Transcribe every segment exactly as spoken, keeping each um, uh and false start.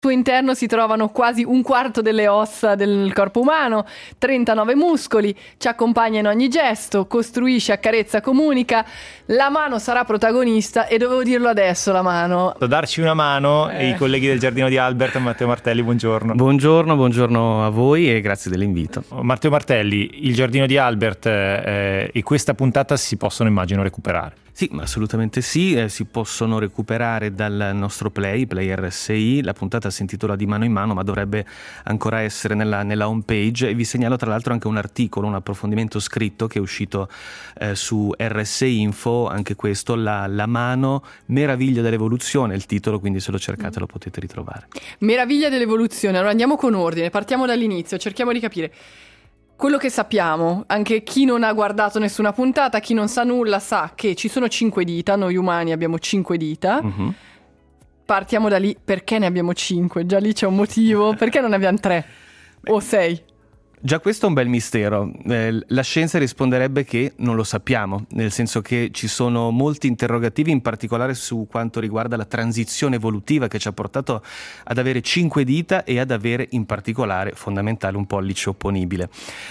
Al suo interno si trovano quasi un quarto delle ossa del corpo umano, trentanove muscoli, ci accompagna in ogni gesto, costruisce, accarezza, comunica. La mano sarà protagonista e dovevo dirlo adesso, la mano. Da darci una mano Eh. i colleghi del Giardino di Albert. Matteo Martelli, buongiorno. Buongiorno, buongiorno a voi e grazie dell'invito. Matteo Martelli, il Giardino di Albert eh, e questa puntata si possono, immagino, recuperare. Sì, assolutamente sì, eh, si possono recuperare dal nostro Play, Play R S I, la puntata si intitola Di mano in mano ma dovrebbe ancora essere nella, nella home page, e vi segnalo tra l'altro anche un articolo, un approfondimento scritto che è uscito eh, su R S I Info, anche questo, la, la mano, meraviglia dell'evoluzione, il titolo, quindi se lo cercate lo potete ritrovare. Meraviglia dell'evoluzione. Allora andiamo con ordine, partiamo dall'inizio, cerchiamo di capire. Quello che sappiamo, anche chi non ha guardato nessuna puntata, chi non sa nulla sa che ci sono cinque dita, noi umani abbiamo cinque dita. Mm-hmm. Partiamo da lì, perché ne abbiamo cinque? Già lì c'è un motivo, perché non ne abbiamo tre o sei? Già questo è un bel mistero, eh, la scienza risponderebbe che non lo sappiamo, nel senso che ci sono molti interrogativi, in particolare su quanto riguarda la transizione evolutiva che ci ha portato ad avere cinque dita e ad avere in particolare, fondamentale, un pollice opponibile.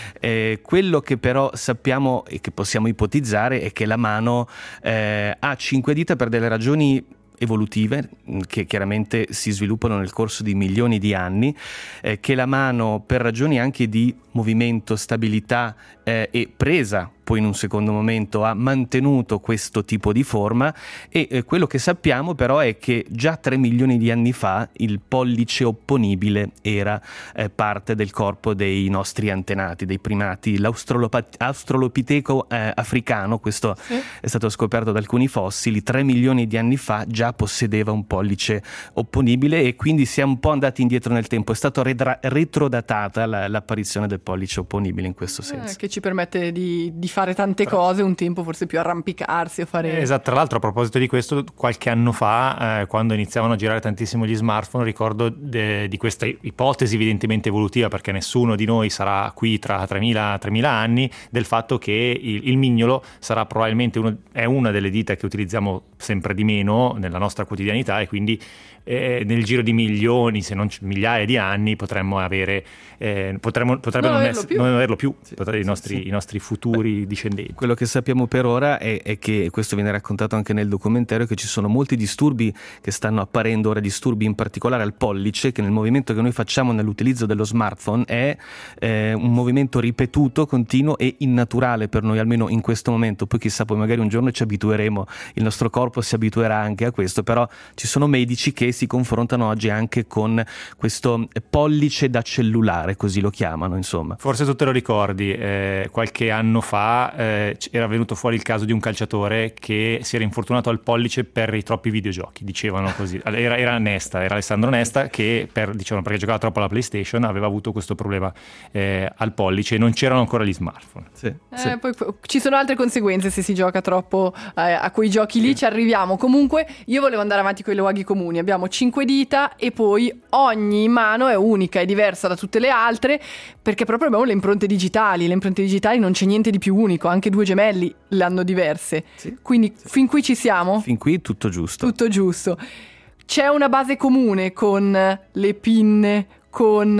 Eh, quello che però sappiamo e che possiamo ipotizzare è che la mano eh, ha cinque dita per delle ragioni evolutive che chiaramente si sviluppano nel corso di milioni di anni, eh, che la mano, per ragioni anche di movimento, stabilità eh, e presa poi in un secondo momento, ha mantenuto questo tipo di forma, e eh, quello che sappiamo però è che già tre milioni di anni fa il pollice opponibile era eh, parte del corpo dei nostri antenati, dei primati, l'australopiteco eh, africano, questo sì. È stato scoperto da alcuni fossili, tre milioni di anni fa già possedeva un pollice opponibile, e quindi siamo un po' andati indietro nel tempo, è stata redra- retrodatata la, l'apparizione del pollice opponibile in questo senso. Eh, che ci permette di, di fare tante cose, un tempo forse più arrampicarsi o fare... Esatto, tra l'altro a proposito di questo, qualche anno fa, eh, quando iniziavano a girare tantissimo gli smartphone, ricordo de, di questa ipotesi evidentemente evolutiva, perché nessuno di noi sarà qui tra tremila anni, del fatto che il, il mignolo sarà probabilmente uno, è una delle dita che utilizziamo sempre di meno nella nostra quotidianità, e quindi eh, nel giro di milioni, se non migliaia di anni, potremmo avere eh, potremmo, potrebbero non, non, averlo, ess- non averlo più, sì, i, nostri, sì, sì. i nostri futuri Beh, discendenti. Quello che sappiamo per ora è, è che, questo viene raccontato anche nel documentario, che ci sono molti disturbi che stanno apparendo ora, disturbi in particolare al pollice, che nel movimento che noi facciamo nell'utilizzo dello smartphone è eh, un movimento ripetuto, continuo e innaturale per noi, almeno in questo momento. Poi chissà, poi magari un giorno ci abitueremo, il nostro corpo si abituerà anche a questo, però ci sono medici che si confrontano oggi anche con questo pollice da cellulare, così lo chiamano, insomma. Forse tu te lo ricordi, eh, qualche anno fa eh, era venuto fuori il caso di un calciatore che si era infortunato al pollice per i troppi videogiochi, dicevano così. Era, era Nesta, era Alessandro Nesta, che per, dicevano, perché giocava troppo alla PlayStation, aveva avuto questo problema eh, al pollice, e non c'erano ancora gli smartphone. Sì, eh, sì. Poi, poi ci sono altre conseguenze se si gioca troppo eh, a quei giochi lì, sì. Ci arriviamo. Comunque io volevo andare avanti con i luoghi comuni. Abbiamo cinque dita e poi ogni mano è unica, è diversa da tutte le altre, perché proprio abbiamo le impronte digitali. Le impronte digitali non c'è niente di più unico, anche due gemelli le hanno diverse. Sì. Quindi sì. Fin qui ci siamo? Fin qui tutto giusto. Tutto giusto. C'è una base comune con le pinne, con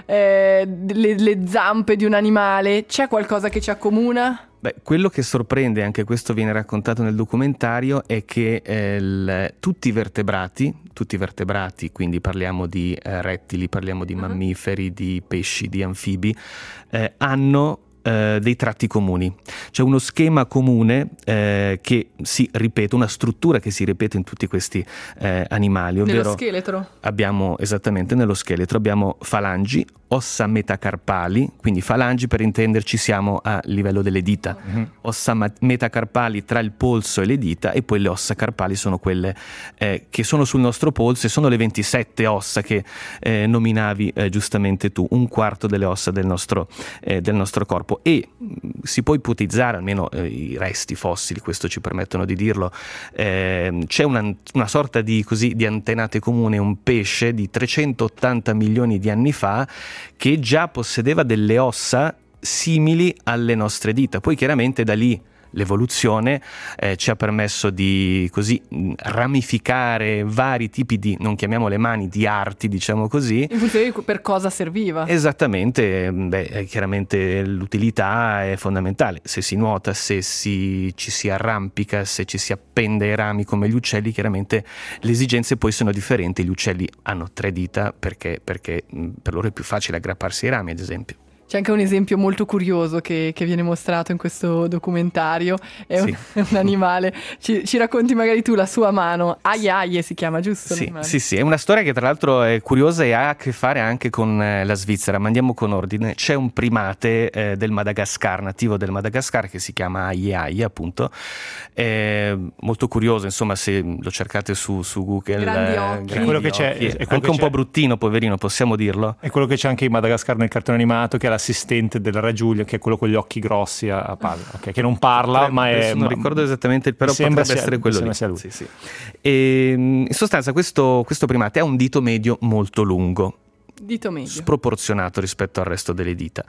eh, le, le zampe di un animale? C'è qualcosa che ci accomuna? Beh, quello che sorprende, anche questo viene raccontato nel documentario, è che eh, il, tutti i vertebrati, tutti i vertebrati, quindi parliamo di eh, rettili, parliamo di mammiferi, di pesci, di anfibi, eh, hanno eh, dei tratti comuni. C'è uno schema comune eh, che si ripete, una struttura che si ripete in tutti questi eh, animali, ovvero nello scheletro. Abbiamo esattamente nello scheletro abbiamo falangi, ossa metacarpali, quindi falangi per intenderci siamo a livello delle dita, mm-hmm. ossa ma- metacarpali tra il polso e le dita, e poi le ossa carpali sono quelle eh, che sono sul nostro polso, e sono le ventisette ossa che eh, nominavi eh, giustamente tu, un quarto delle ossa del nostro, eh, del nostro corpo. E mh, si può ipotizzare, almeno eh, i resti fossili questo ci permettono di dirlo, eh, c'è una, una sorta di, così, di antenate comune, un pesce di trecentottanta milioni di anni fa, che già possedeva delle ossa simili alle nostre dita. Poi chiaramente da lì l'evoluzione eh, ci ha permesso di così ramificare vari tipi di, non chiamiamole mani, di arti, diciamo così. In funzione di per cosa serviva. Esattamente, beh, chiaramente l'utilità è fondamentale. Se si nuota, se si, ci si arrampica, se ci si appende ai rami come gli uccelli, chiaramente le esigenze poi sono differenti. Gli uccelli hanno tre dita perché, perché per loro è più facile aggrapparsi ai rami, ad esempio. C'è anche un esempio molto curioso che, che viene mostrato in questo documentario, è un, sì. un animale, ci, ci racconti magari tu la sua mano, Aie Aie si chiama, giusto? Sì, sì, sì, è una storia che tra l'altro è curiosa e ha a che fare anche con eh, la Svizzera, ma andiamo con ordine. C'è un primate eh, del Madagascar, nativo del Madagascar, che si chiama Aie Aie appunto, è molto curioso, insomma, se lo cercate su, su Google. Grandi occhi. È quello che c'è, è è quello anche che un c'è. po' bruttino, poverino, possiamo dirlo. È quello che c'è anche in Madagascar nel cartone animato, che è l'assistente della Re Giulia, che è quello con gli occhi grossi a, a palla, okay, che non parla, Tre, ma è... non ma, ricordo esattamente, però potrebbe sia, essere quello lì. Lui. Sì, sì. E, in sostanza questo, questo primate ha un dito medio molto lungo. Dito medio. Sproporzionato rispetto al resto delle dita.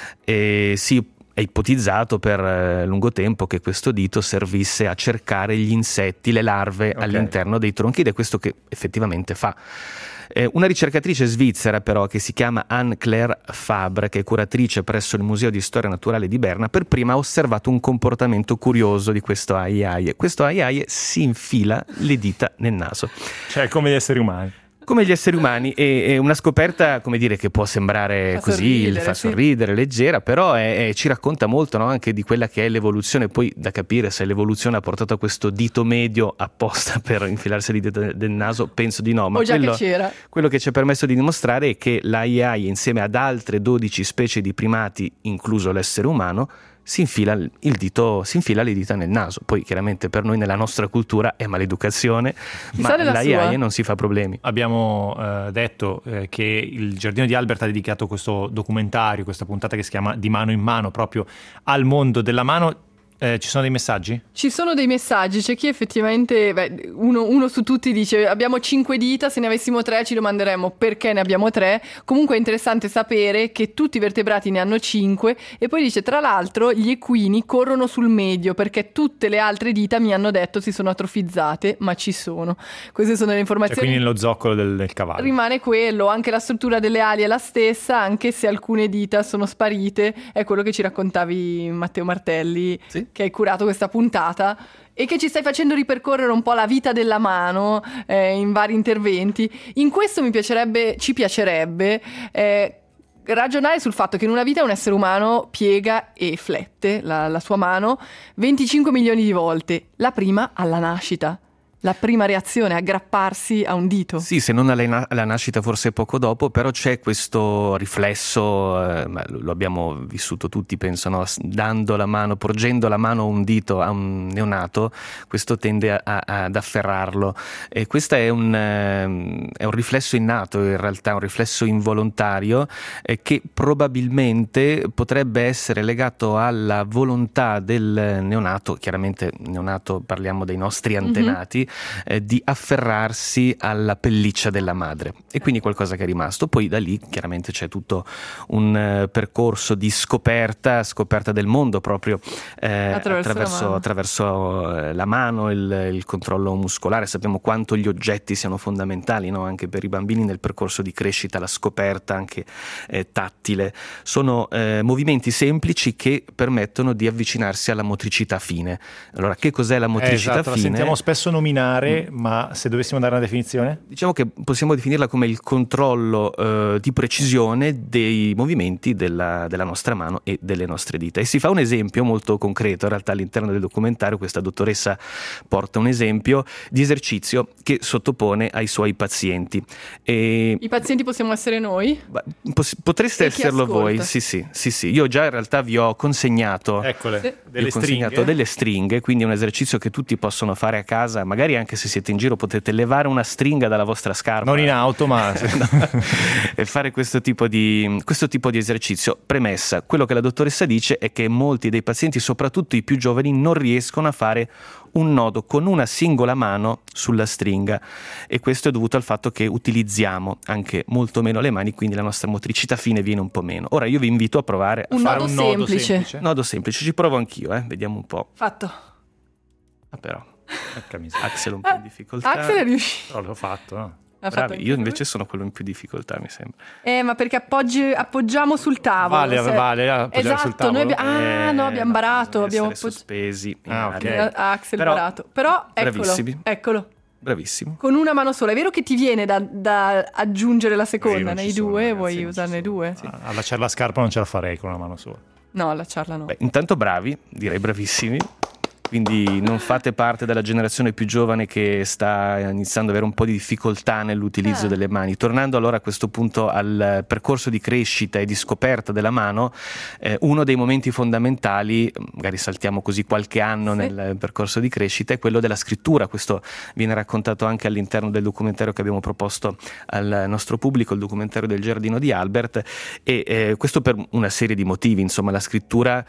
E si è ipotizzato per eh, lungo tempo che questo dito servisse a cercare gli insetti, le larve okay. all'interno dei tronchi, ed è questo che effettivamente fa. Eh, una ricercatrice svizzera però, che si chiama Anne-Claire Fabre, che è curatrice presso il Museo di Storia Naturale di Berna, per prima ha osservato un comportamento curioso di questo Aie Aie. Questo Aie Aie si infila le dita nel naso. Cioè come gli esseri umani. Come gli esseri umani, è una scoperta, come dire, che può sembrare fa così, sorridere, fa sì. sorridere, leggera, però è, è, ci racconta molto, no? Anche di quella che è l'evoluzione, poi da capire se l'evoluzione ha portato a questo dito medio apposta per infilarsi le dita del naso, penso di no, ma o già quello, che c'era. quello che ci ha permesso di dimostrare è che l'Aie Aie, insieme ad altre dodici specie di primati, incluso l'essere umano, si infila il dito, si infila le dita nel naso. Poi chiaramente per noi nella nostra cultura è maleducazione, Chissà ma l'Aie Aie non si fa problemi. Abbiamo eh, detto eh, che il Giardino di Albert ha dedicato questo documentario, questa puntata che si chiama Di mano in mano, proprio al mondo della mano. Eh, ci sono dei messaggi? Ci sono dei messaggi, c'è chi effettivamente, beh, uno, uno su tutti dice abbiamo cinque dita, se ne avessimo tre ci domanderemmo perché ne abbiamo tre. Comunque è interessante sapere che tutti i vertebrati ne hanno cinque, e poi dice tra l'altro gli equini corrono sul medio perché tutte le altre dita mi hanno detto si sono atrofizzate, ma ci sono. Queste sono le informazioni. Cioè, quindi nello zoccolo del, del cavallo. Rimane quello, anche la struttura delle ali è la stessa, anche se alcune dita sono sparite, è quello che ci raccontavi Matteo Martelli. Sì. Che hai curato questa puntata e che ci stai facendo ripercorrere un po' la vita della mano eh, in vari interventi. In questo mi piacerebbe, ci piacerebbe eh, ragionare sul fatto che in una vita un essere umano piega e flette la, la sua mano venticinque milioni di volte, la prima alla nascita. La prima reazione è aggrapparsi a un dito. Sì, se non alla, na- alla nascita forse poco dopo, però c'è questo riflesso, eh, ma lo abbiamo vissuto tutti, penso, no? Dando la mano, porgendo la mano a un dito a un neonato, questo tende a, a, ad afferrarlo, e questo è un, eh, è un riflesso innato, in realtà un riflesso involontario, eh, che probabilmente potrebbe essere legato alla volontà del neonato, chiaramente neonato parliamo dei nostri antenati, mm-hmm. Eh, di afferrarsi alla pelliccia della madre, e quindi qualcosa che è rimasto. Poi da lì chiaramente c'è tutto un uh, percorso di scoperta, scoperta del mondo proprio eh, attraverso, attraverso, la mano, attraverso eh, la mano, il, il controllo muscolare. Sappiamo quanto gli oggetti siano fondamentali, no? Anche per i bambini nel percorso di crescita, la scoperta anche eh, tattile. Sono eh, movimenti semplici che permettono di avvicinarsi alla motricità fine. Allora, che cos'è la motricità eh, esatto, fine? La sentiamo spesso nominare, Mm. ma se dovessimo dare una definizione? Diciamo che possiamo definirla come il controllo eh, di precisione dei movimenti della, della nostra mano e delle nostre dita. E si fa un esempio molto concreto, in realtà all'interno del documentario questa dottoressa porta un esempio di esercizio che sottopone ai suoi pazienti. E I pazienti possiamo essere noi? Pos- potreste esserlo voi, sì, sì, sì, sì. Io già in realtà vi ho consegnato, Eccole, sì. delle ho consegnato stringhe. delle stringhe, quindi è un esercizio che tutti possono fare a casa, magari magari anche se siete in giro potete levare una stringa dalla vostra scarpa. Non in auto, ma e fare questo tipo di questo tipo di esercizio. Premessa: quello che la dottoressa dice è che molti dei pazienti, soprattutto i più giovani, non riescono a fare un nodo con una singola mano sulla stringa, e questo è dovuto al fatto che utilizziamo anche molto meno le mani, quindi la nostra motricità fine viene un po' meno. Ora io vi invito a provare a un fare nodo un semplice. nodo semplice. Nodo semplice, ci provo anch'io, eh? Vediamo un po'. Fatto. Ah, però miseria. Axel un po' in difficoltà. Axel è riuscito. Però l'ho fatto, no? Ha Bravi, fatto io invece sono quello in più difficoltà, mi sembra. Eh, ma perché appoggi, appoggiamo sul tavolo. Vale, se... vale, appoggiare esatto, sul tavolo. Noi abbiamo... Ah, Eh, no, abbiamo barato. Abbiamo essere appoggi... sospesi in Ah, aria. ok. Ah, Axel Però- barato. Però eccolo, bravissimi. eccolo. Bravissimo. Con una mano sola. È vero che ti viene da, da aggiungere la Sì, seconda non nei ci sono, due? ragazzi, Vuoi non ci usarne sono. due? Ah, allacciare la scarpa non ce la farei con una mano sola. No, allacciarla no. Beh, intanto bravi, direi bravissimi. Quindi non fate parte della generazione più giovane che sta iniziando ad avere un po' di difficoltà nell'utilizzo Ah. delle mani. Tornando allora a questo punto al percorso di crescita e di scoperta della mano, eh, uno dei momenti fondamentali, magari saltiamo così qualche anno Sì. nel percorso di crescita, è quello della scrittura. Questo viene raccontato anche all'interno del documentario che abbiamo proposto al nostro pubblico, il documentario del Giardino di Albert, e eh, questo per una serie di motivi. Insomma, la scrittura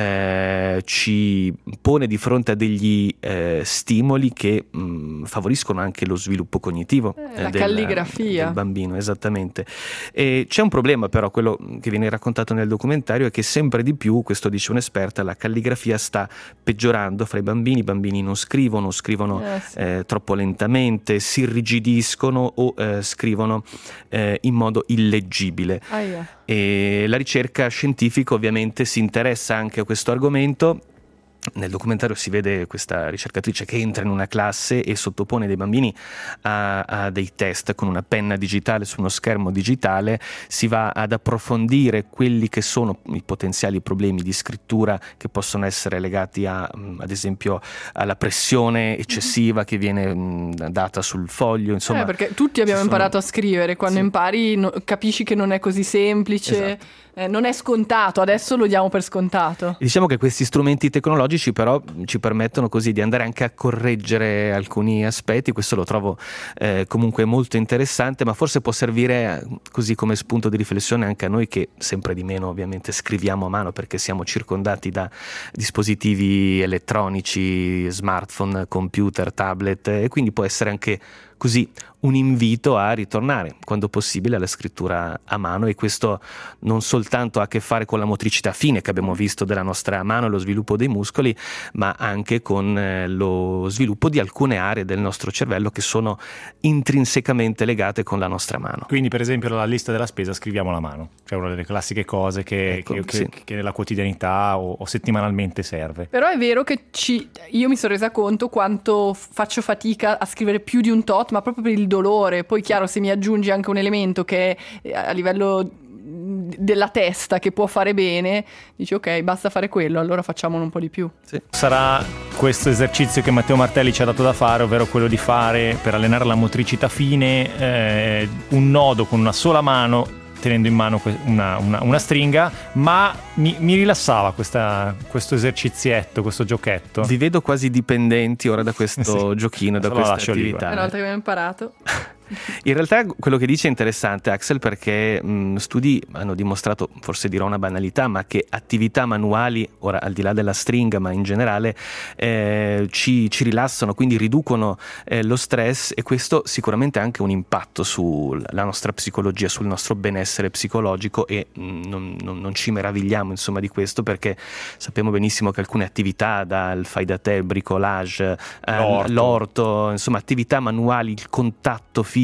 eh, ci pone di fronte a degli eh, stimoli che mh, favoriscono anche lo sviluppo cognitivo Eh, la calligrafia. del bambino, esattamente. E c'è un problema però, quello che viene raccontato nel documentario, è che sempre di più, questo dice un'esperta, la calligrafia sta peggiorando fra i bambini. I bambini non scrivono, scrivono Eh, sì. eh, troppo lentamente, si irrigidiscono o eh, scrivono eh, in modo illeggibile. Aia. E la ricerca scientifica ovviamente si interessa anche a questo argomento. Nel documentario si vede questa ricercatrice che entra in una classe e sottopone dei bambini a, a dei test con una penna digitale su uno schermo digitale. Si va ad approfondire quelli che sono i potenziali problemi di scrittura che possono essere legati a, ad esempio, alla pressione eccessiva che viene mh, data sul foglio. Insomma, Eh, perché tutti abbiamo ci sono- imparato a scrivere. Quando Sì. impari no- capisci che non è così semplice, Esatto. eh, non è scontato, adesso lo diamo per scontato. E diciamo che questi strumenti tecnologici però ci permettono così di andare anche a correggere alcuni aspetti. Questo lo trovo eh, comunque molto interessante, ma forse può servire eh, così come spunto di riflessione anche a noi che sempre di meno ovviamente scriviamo a mano, perché siamo circondati da dispositivi elettronici, smartphone, computer, tablet, e quindi può essere anche così un invito a ritornare quando possibile alla scrittura a mano. E questo non soltanto ha a che fare con la motricità fine che abbiamo visto della nostra mano e lo sviluppo dei muscoli, ma anche con eh, lo sviluppo di alcune aree del nostro cervello che sono intrinsecamente legate con la nostra mano. Quindi, per esempio, la lista della spesa scriviamo la mano, cioè una delle classiche cose che, Ecco, che, che- sì. che nella quotidianità o, o settimanalmente serve. Però è vero che ci... io mi sono resa conto quanto faccio fatica a scrivere più di un tot, ma proprio per il dolore. Poi chiaro, se mi aggiungi anche un elemento che è a livello della testa che può fare bene, dici ok, basta fare quello, allora facciamolo un po' di più. Sì. Sarà questo esercizio che Matteo Martelli ci ha dato da fare, ovvero quello di fare, per allenare la motricità fine, eh, un nodo con una sola mano, tenendo in mano que- una, una- una stringa, ma mi, mi rilassava questa- questo esercizietto, questo giochetto. Vi vedo quasi dipendenti ora da questo Sì. giochino, da Lo questa lascio lì, attività. Una volta che abbiamo imparato. In realtà quello che dice è interessante, Axel, perché mh, studi hanno dimostrato, forse dirò una banalità, ma che attività manuali, ora al di là della stringa ma in generale, eh, ci, ci rilassano, quindi riducono eh, lo stress, e questo sicuramente ha anche un impatto sulla nostra psicologia, sul nostro benessere psicologico, e mh, non, non- non ci meravigliamo insomma di questo, perché sappiamo benissimo che alcune attività, dal fai da te, il bricolage, eh, L'orto. l'orto, insomma attività manuali, il contatto fisico,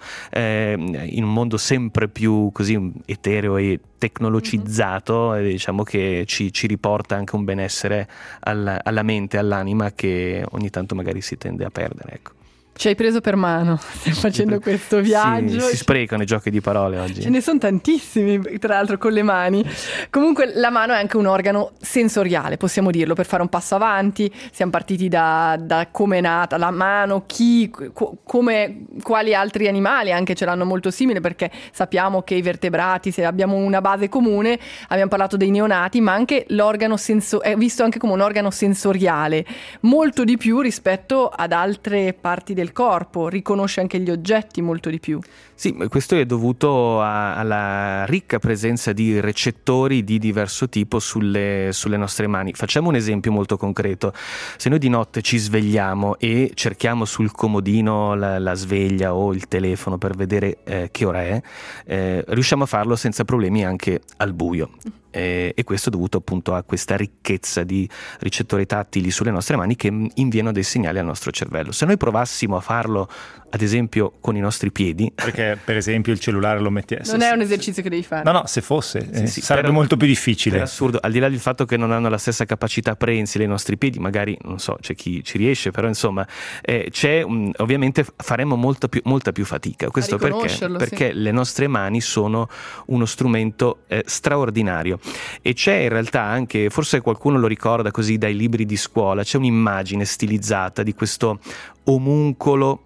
eh, in un mondo sempre più così etereo e tecnologizzato, eh, diciamo che ci, ci riporta anche un benessere alla, alla mente, all'anima, che ogni tanto magari si tende a perdere, ecco. Ci hai preso per mano, stai facendo questo viaggio. Sì, si sprecano i giochi di parole oggi. Ce ne sono tantissimi, tra l'altro con le mani. Comunque la mano è anche un organo sensoriale, possiamo dirlo, per fare un passo avanti. Siamo partiti da, da come è nata la mano, chi, co- come, quali altri animali anche ce l'hanno molto simile, perché sappiamo che i vertebrati, se abbiamo una base comune, abbiamo parlato dei neonati, ma anche l'organo senso- è visto anche come un organo sensoriale, molto di più rispetto ad altre parti del corpo, riconosce anche gli oggetti molto di più. Sì, questo è dovuto a, alla ricca presenza di recettori di diverso tipo sulle, sulle nostre mani. Facciamo un esempio molto concreto. Se noi di notte ci svegliamo e cerchiamo sul comodino la, la sveglia o il telefono per vedere eh, che ora è, eh, riusciamo a farlo senza problemi anche al buio. Eh, e questo è dovuto appunto a questa ricchezza di ricettori tattili sulle nostre mani che inviano dei segnali al nostro cervello. Se noi provassimo a farlo ad esempio con i nostri piedi, perché per esempio il cellulare lo metti, non è un esercizio che devi fare. No, no, se fosse sì, eh, sì, sarebbe per, molto più difficile. È assurdo, al di là del fatto che non hanno la stessa capacità prensile i nostri piedi, magari non so, c'è chi ci riesce, però insomma eh, c'è um, ovviamente faremmo molta più, molta più fatica. Questo perché, perché sì. Le nostre mani sono uno strumento eh, straordinario. E c'è in realtà anche, forse qualcuno lo ricorda così dai libri di scuola, c'è un'immagine stilizzata di questo omuncolo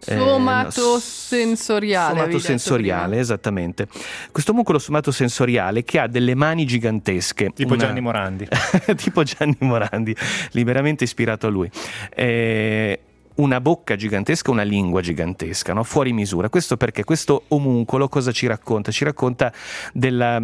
somatosensoriale, eh, somatosensoriale, esattamente. Questo omuncolo somatosensoriale che ha delle mani gigantesche, tipo una... Gianni Morandi tipo Gianni Morandi, liberamente ispirato a lui. Eh, una bocca gigantesca, una lingua gigantesca, no? Fuori misura. Questo perché questo omuncolo cosa ci racconta? Ci racconta della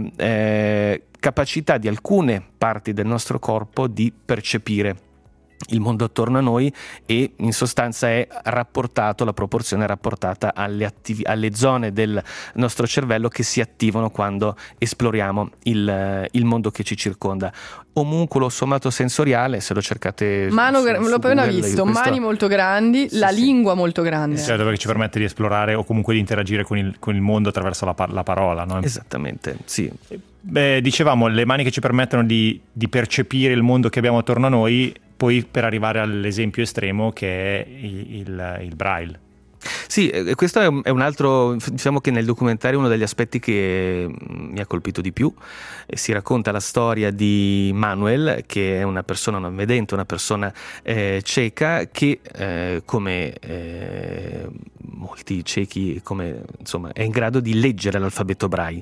eh, capacità di alcune parti del nostro corpo di percepire il mondo attorno a noi e in sostanza è rapportato, la proporzione è rapportata alle, attivi- alle zone del nostro cervello che si attivano quando esploriamo il, il mondo che ci circonda. Omunculo somatosensoriale, se lo cercate mano, su, su, l'ho su appena Google, visto, questo... mani molto grandi, sì, la sì. lingua molto grande. Certo, perché ci permette di esplorare o comunque di interagire con il, con il mondo attraverso la, par- la parola, no? Esattamente, sì. Beh, dicevamo, le mani che ci permettono di, di percepire il mondo che abbiamo attorno a noi, poi per arrivare all'esempio estremo che è il, il, il braille. Sì, questo è un, è un altro, diciamo che nel documentario uno degli aspetti che mi ha colpito di più. Si racconta la storia di Manuel, che è una persona non vedente, una persona eh, cieca che eh, come eh, molti ciechi come, insomma, è in grado di leggere l'alfabeto braille.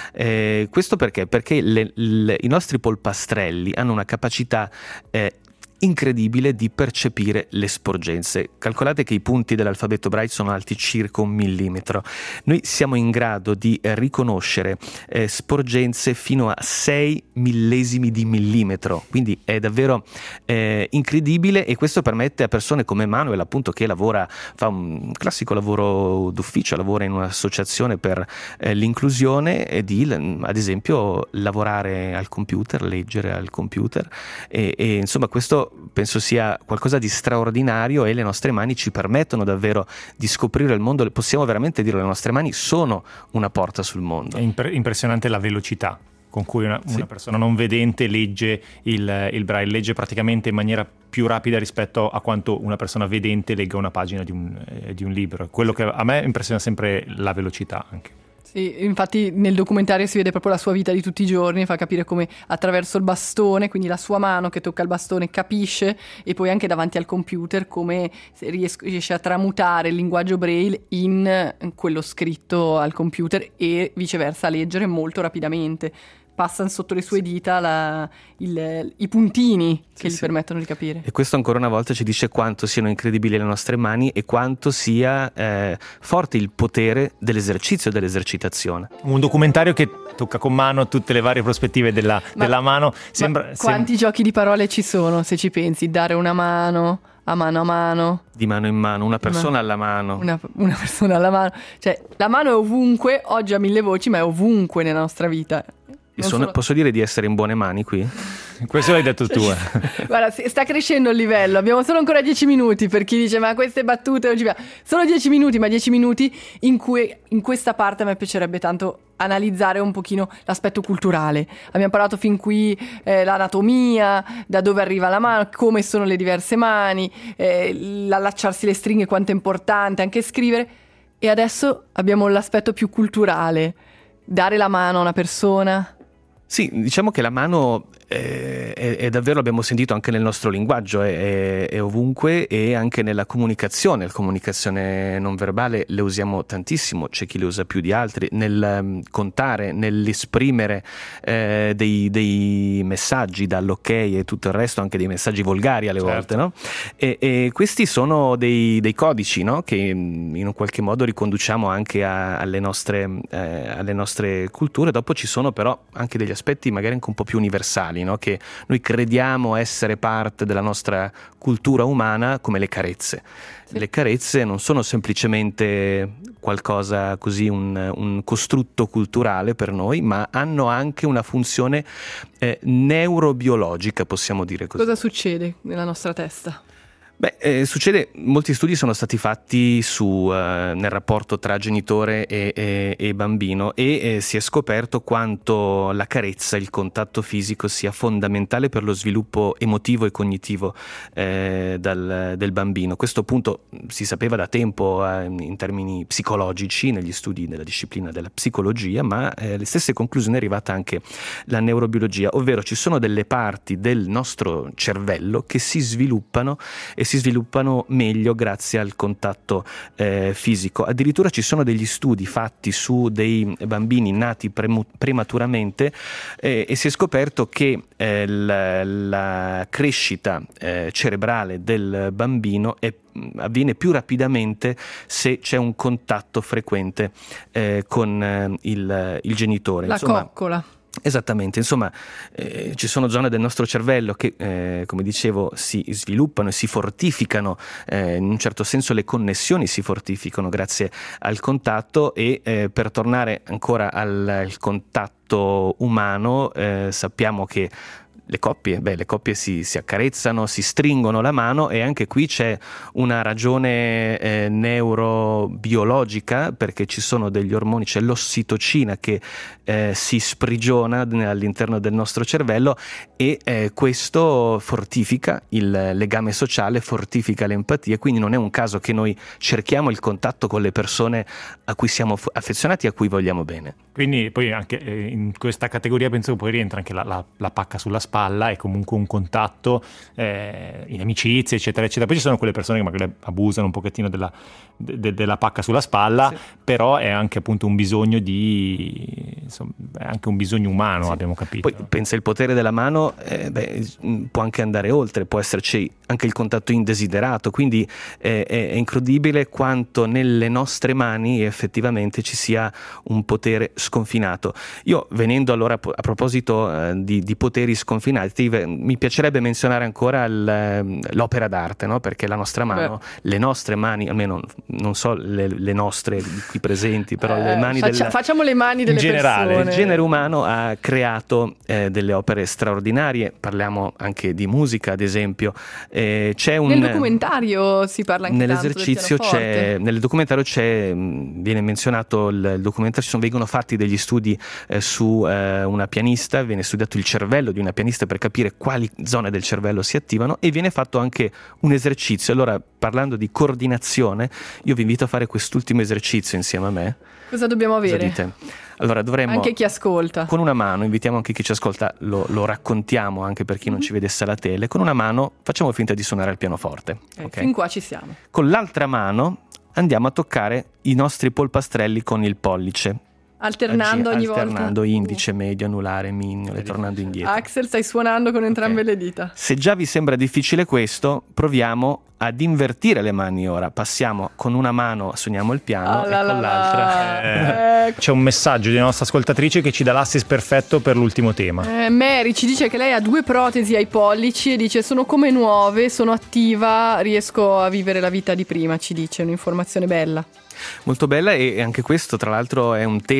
Eh, questo perché? Perché le, le, i nostri polpastrelli hanno una capacità eh, incredibile di percepire le sporgenze. Calcolate che i punti dell'alfabeto braille sono alti circa un millimetro. Noi siamo in grado di eh, riconoscere eh, sporgenze fino a sei millesimi di millimetro, quindi è davvero eh, incredibile, e questo permette a persone come Manuel, appunto, che lavora, fa un classico lavoro d'ufficio, lavora in un'associazione per eh, l'inclusione, e di ad esempio lavorare al computer, leggere al computer e, e insomma questo penso sia qualcosa di straordinario, e le nostre mani ci permettono davvero di scoprire il mondo. Possiamo veramente dire che le nostre mani sono una porta sul mondo. È impre- impressionante la velocità con cui una, sì. una persona non vedente legge il, il braille, legge praticamente in maniera più rapida rispetto a quanto una persona vedente legga una pagina di un, eh, di un libro. Quello che a me impressiona sempre la velocità anche. Sì, infatti nel documentario si vede proprio la sua vita di tutti i giorni, fa capire come attraverso il bastone, quindi la sua mano che tocca il bastone capisce, e poi anche davanti al computer come riesce a tramutare il linguaggio braille in quello scritto al computer e viceversa a leggere molto rapidamente. Passano sotto le sue dita la, il, i puntini che sì, gli sì. permettono di capire. E questo ancora una volta ci dice quanto siano incredibili le nostre mani e quanto sia eh, forte il potere dell'esercizio e dell'esercitazione. Un documentario che tocca con mano tutte le varie prospettive della, ma, della mano. Sembra, ma quanti sem- giochi di parole ci sono, se ci pensi? Dare una mano, a mano a mano, di mano in mano, una persona una, alla mano, una, una persona alla mano, cioè la mano è ovunque, oggi ha mille voci, ma è ovunque nella nostra vita. Sono, solo... Posso dire di essere in buone mani qui? Questo l'hai detto tu. Eh. Guarda, sta crescendo il livello. Abbiamo solo ancora dieci minuti per chi dice ma queste battute non ci piace. Solo dieci minuti, ma dieci minuti in cui in questa parte a me piacerebbe tanto analizzare un pochino l'aspetto culturale. Abbiamo parlato fin qui eh, l'anatomia, da dove arriva la mano, come sono le diverse mani, eh, l'allacciarsi le stringhe, quanto è importante, anche scrivere. E adesso abbiamo l'aspetto più culturale, dare la mano a una persona. Sì, diciamo che la mano è, è, è davvero, l'abbiamo sentito anche nel nostro linguaggio, è, è ovunque, e anche nella comunicazione, la comunicazione non verbale le usiamo tantissimo, c'è chi le usa più di altri, nel um, contare, nell'esprimere eh, dei, dei messaggi dall'ok e tutto il resto, anche dei messaggi volgari alle certo. volte, no? E, e questi sono dei, dei codici, no? Che in un qualche modo riconduciamo anche a, alle, nostre, eh, alle nostre culture. Dopo ci sono però anche degli aspetti magari anche un po' più universali, no? Che noi crediamo essere parte della nostra cultura umana, come le carezze. Sì. Le carezze non sono semplicemente qualcosa così, un, un costrutto culturale per noi, ma hanno anche una funzione eh, neurobiologica, possiamo dire così. Cosa succede nella nostra testa? Beh, eh, succede, molti studi sono stati fatti su, eh, nel rapporto tra genitore e, e, e bambino, e eh, si è scoperto quanto la carezza, il contatto fisico sia fondamentale per lo sviluppo emotivo e cognitivo eh, dal, del bambino. Questo appunto si sapeva da tempo eh, in termini psicologici, negli studi della disciplina della psicologia, ma eh, le stesse conclusioni è arrivata anche la neurobiologia, ovvero ci sono delle parti del nostro cervello che si sviluppano e si sviluppano meglio grazie al contatto eh, fisico. Addirittura ci sono degli studi fatti su dei bambini nati premu- prematuramente eh, e si è scoperto che eh, la, la crescita eh, cerebrale del bambino è avviene più rapidamente se c'è un contatto frequente eh, con eh, il, il genitore. La Insomma, coccola. Esattamente, insomma eh, ci sono zone del nostro cervello che eh, come dicevo si sviluppano e si fortificano, eh, in un certo senso le connessioni si fortificano grazie al contatto, e eh, per tornare ancora al, al contatto umano eh, sappiamo che le coppie, beh, le coppie si, si accarezzano, si stringono la mano, e anche qui c'è una ragione eh, neurobiologica, perché ci sono degli ormoni, c'è l'ossitocina che eh, si sprigiona all'interno del nostro cervello, e eh, questo fortifica il legame sociale, fortifica l'empatia, quindi non è un caso che noi cerchiamo il contatto con le persone a cui siamo affezionati e a cui vogliamo bene. Quindi poi anche eh, in questa categoria penso che poi rientra anche la, la, la pacca sulla spalla, è comunque un contatto eh, in amicizie eccetera eccetera. Poi ci sono quelle persone che magari abusano un pochettino della, de, della pacca sulla spalla, sì. Però è anche appunto un bisogno di insomma, è anche un bisogno umano, sì. Abbiamo capito. Poi pensa, il potere della mano eh, beh, può anche andare oltre, può esserci anche il contatto indesiderato, quindi eh, è, è incredibile quanto nelle nostre mani effettivamente ci sia un potere sconfinato. Io, venendo allora a proposito eh, di, di poteri sconfinati, mi piacerebbe menzionare ancora il, l'opera d'arte, no? Perché la nostra mano, Beh. le nostre mani, almeno non so le, le nostre qui presenti, però eh, le mani faccia, del, facciamo le mani delle in generale, persone. Il genere umano ha creato eh, delle opere straordinarie, parliamo anche di musica ad esempio. Eh, c'è un, nel documentario si parla anche nell'esercizio tanto del c'è, nel documentario c'è, viene menzionato il, il documentario, ci sono, vengono fatti degli studi eh, su eh, una pianista, viene studiato il cervello di una pianista per capire quali zone del cervello si attivano, e viene fatto anche un esercizio. Allora, parlando di coordinazione, io vi invito a fare quest'ultimo esercizio insieme a me. Cosa dobbiamo avere? Cosa dite? Allora dovremmo, anche chi ascolta, con una mano, invitiamo anche chi ci ascolta, lo, lo raccontiamo anche per chi non ci vedesse alla tele, con una mano facciamo finta di suonare il pianoforte. Okay, okay? Fin qua ci siamo. Con l'altra mano andiamo a toccare i nostri polpastrelli con il pollice. Alternando ogni alternando volta. Alternando indice, medio, anulare, mignolo, e tornando indietro. Axel, stai suonando con entrambe okay. le dita. Se già vi sembra difficile questo, proviamo ad invertire le mani ora. Passiamo con una mano, suoniamo il piano, oh, e la, con la, l'altra... Eh, eh. C'è un messaggio di una nostra ascoltatrice che ci dà l'assist perfetto per l'ultimo tema. Eh, Mary ci dice che lei ha due protesi ai pollici e dice: sono come nuove, sono attiva, riesco a vivere la vita di prima, ci dice, un'informazione bella. Molto bella, e anche questo tra l'altro è un tema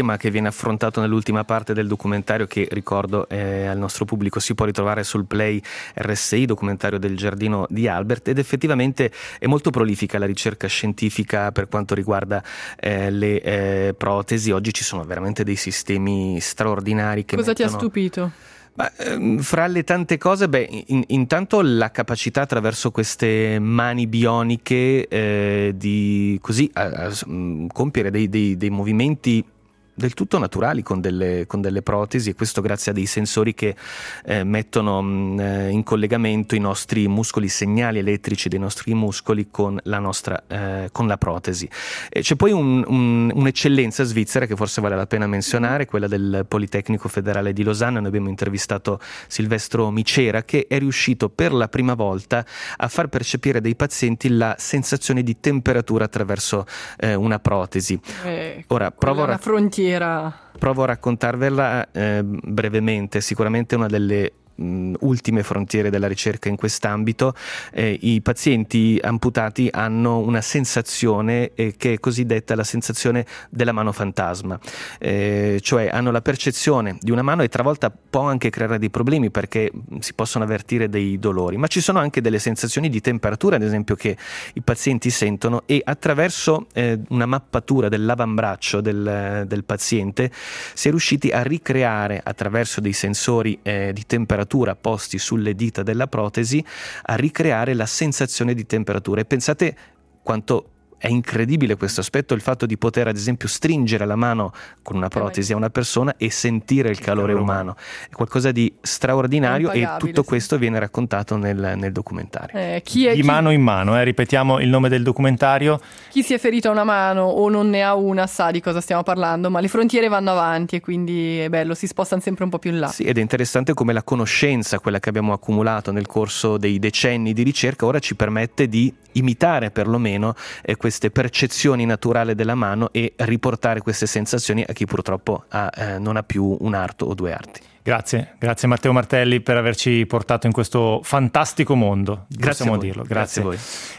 tema che viene affrontato nell'ultima parte del documentario, che ricordo eh, al nostro pubblico si può ritrovare sul Play R S I, documentario del giardino di Albert, ed effettivamente è molto prolifica la ricerca scientifica per quanto riguarda eh, le eh, protesi. Oggi ci sono veramente dei sistemi straordinari che Cosa mettono... ti ha stupito? Ma, ehm, fra le tante cose, beh, in, intanto la capacità attraverso queste mani bioniche eh, di così a, a, a compiere dei, dei, dei movimenti del tutto naturali con delle, con delle protesi, e questo grazie a dei sensori che eh, mettono mh, in collegamento i nostri muscoli, segnali elettrici dei nostri muscoli con la nostra eh, con la protesi. E c'è poi un, un, un'eccellenza svizzera che forse vale la pena menzionare, quella del Politecnico Federale di Losanna. Noi abbiamo intervistato Silvestro Micera, che è riuscito per la prima volta a far percepire dai pazienti la sensazione di temperatura attraverso eh, una protesi. Eh, Ora provo a una frontiera Provo a raccontarvela eh, brevemente. Sicuramente una delle mh, ultime frontiere della ricerca in quest'ambito. Eh, i pazienti amputati hanno una sensazione eh, che è cosiddetta la sensazione della mano fantasma, eh, cioè hanno la percezione di una mano, e talvolta può anche creare dei problemi perché si possono avvertire dei dolori, ma ci sono anche delle sensazioni di temperatura, ad esempio, che i pazienti sentono, e attraverso eh, una mappatura dell'avambraccio del, del paziente si è riusciti a ricreare, attraverso dei sensori eh, di temperatura posti sulle dita della protesi, a ricreare la sensazione di temperatura. E pensate quanto è incredibile questo aspetto, il fatto di poter ad esempio stringere la mano con una protesi a una persona e sentire il calore umano. È qualcosa di straordinario, e tutto sì. questo viene raccontato nel, nel documentario. Eh, chi è, di chi... mano in mano, eh, ripetiamo il nome del documentario. Chi si è ferito a una mano o non ne ha una sa di cosa stiamo parlando, ma le frontiere vanno avanti e quindi è bello, si spostano sempre un po' più in là. Sì, ed è interessante come la conoscenza, quella che abbiamo accumulato nel corso dei decenni di ricerca, ora ci permette di imitare perlomeno eh, queste percezioni naturali della mano e riportare queste sensazioni a chi purtroppo ha, eh, non ha più un arto o due arti. Grazie, grazie Matteo Martelli per averci portato in questo fantastico mondo. Grazie Possiamo a voi. dirlo. Grazie. Grazie a voi.